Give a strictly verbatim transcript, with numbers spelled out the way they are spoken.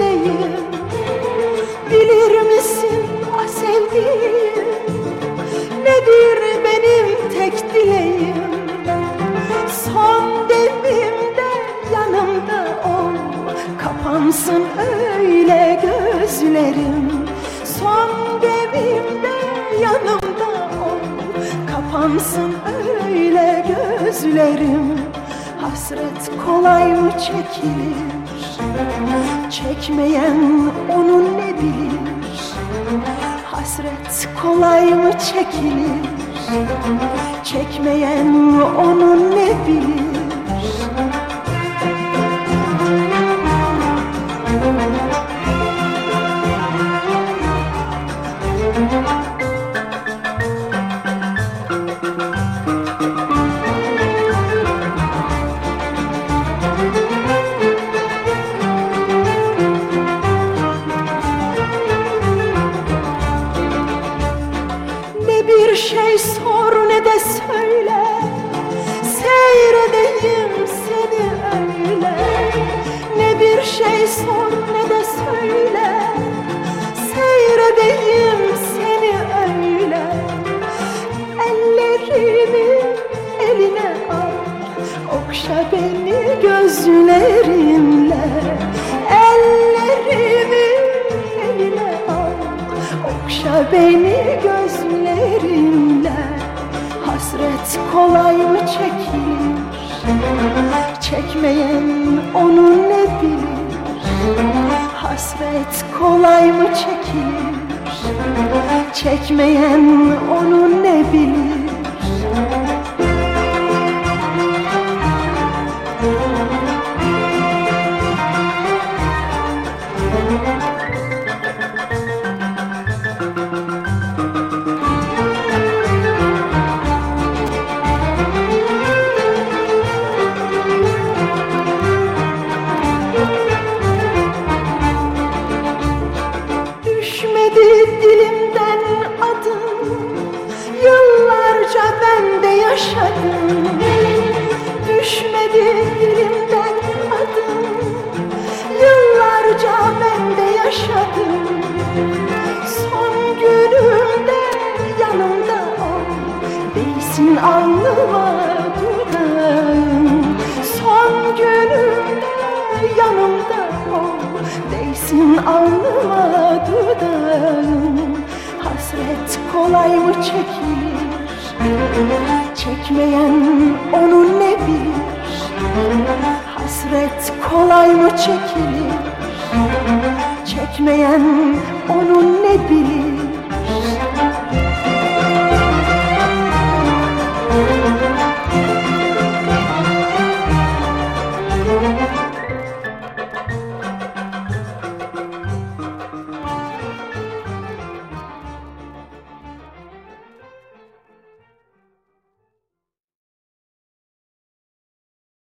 dileğim, bilir misin ah sevdiğim, nedir benim tek dileğim? Son demimde yanımda ol, kapansın öyle gözlerim. Son demimde yanımda ol, kapansın öyle gözlerim. Hasret kolay mı çekilir? Çekmeyen onu ne bilir? Hasret kolay mı çekilir? Çekmeyen onu ne bilir? Bir şey sor ne de söyle, seyredeyim seni öyle. Ne bir şey sor ne de söyle, seyredeyim seni öyle. Ellerimi eline al, okşa beni gözlerinle. Ellerimi eline al, okşa beni gözlerinle. Hasret kolay mı çekilir? Çekmeyen onu ne bilir? Hasret kolay mı çekilir? Çekmeyen onu ne bilir? Dilimden adın, yıllarca ben de yaşadım. Düşmedi dilimden adın, yıllarca ben de yaşadım. Son günümde yanımda ol, değsin alnıma dudağın. Son günümde yanımda ol, değsin alnıma dudağın. Hasret kolay mı çekilir? Çekmeyen onu ne bilir? Hasret kolay mı çekilir? Çekmeyen onu ne bilir?